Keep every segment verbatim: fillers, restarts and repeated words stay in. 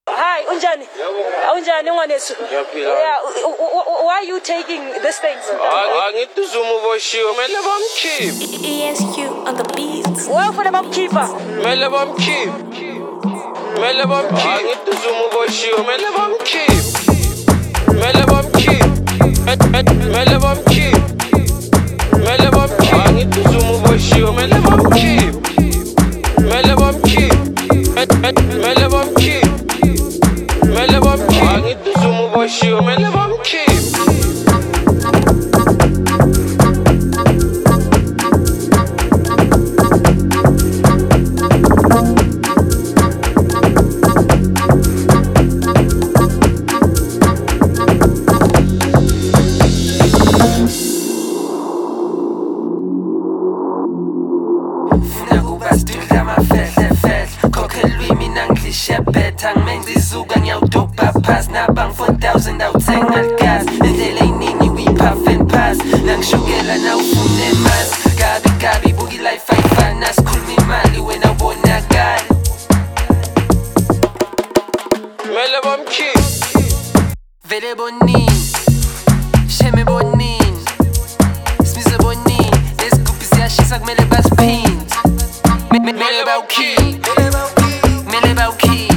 Hi, unjani? Unjani ngwanesu? Yeah, why are you taking these things? Angituzumu boshiwe mele bamkhiphe. E S Q on the beats. Why ufuna bamkhipha? Mele bamkhiphe. Mele bamkhiphe. Angituzumu boshiwe mele bamkhiphe. Mele bamkhiphe. Mele bamkhiphe. Mele bamkhiphe. Angituzumu boshiwe mele bamkhiphe. Mele bamkhiphe. Mele bamkhiphe. Mele bamkhiphe. Angituzumu boshiwe mele bamkhiphe. Ngizuka ngiyawudopa past nabang four thousand awuthenga gas indlela eyiningi we puff and pass nangishukela nawufune mas gabi gabi buki life ayifana sikhuluma imali wena ubonakala Mele bamkhiphe. vele bonini sheme bonini smize bonini lesigubhi siyashisa kumele basiphinde mele bawukhiphe mele bawukhiphe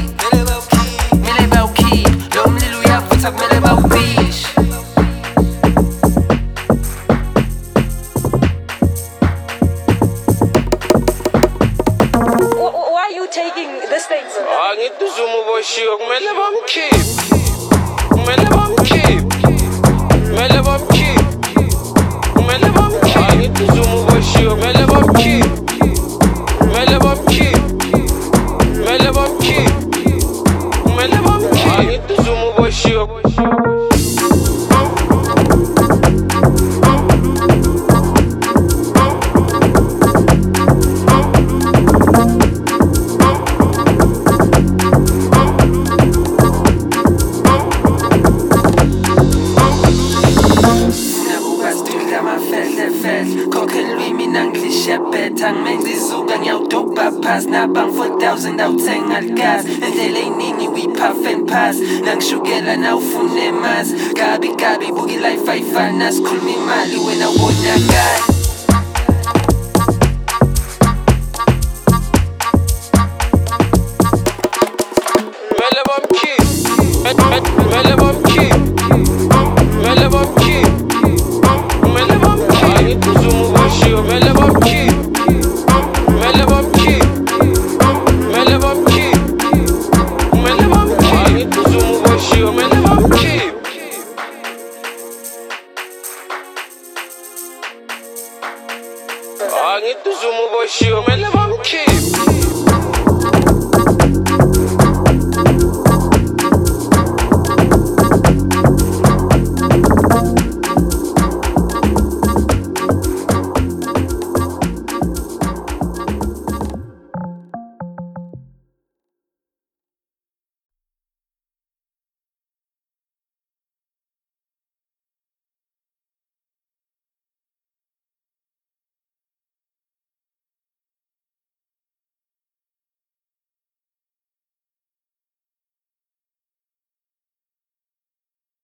Why are you taking these things? Angituzumu boshiwe kumele bamkhiphe. Kumele bamkhiphe. Kumele bamkhiphe. Kumele bamkhiphe. Angituzumu boshiwe kumele bamkhiphe. Kumele bamkhiphe. Kumele bamkhiphe. Kumele bamkhiphe. Angituzumu boshiwe. Ngizuka ngiyawudopa past nabang four thousand awuthenga gas indlela eyiningi we puff and pass nangishukela nawufune mas gabi gabi buki life ayifana sikhuluma imali wena ubonakala Mele bamkhiphe. Mele bamkhiphe.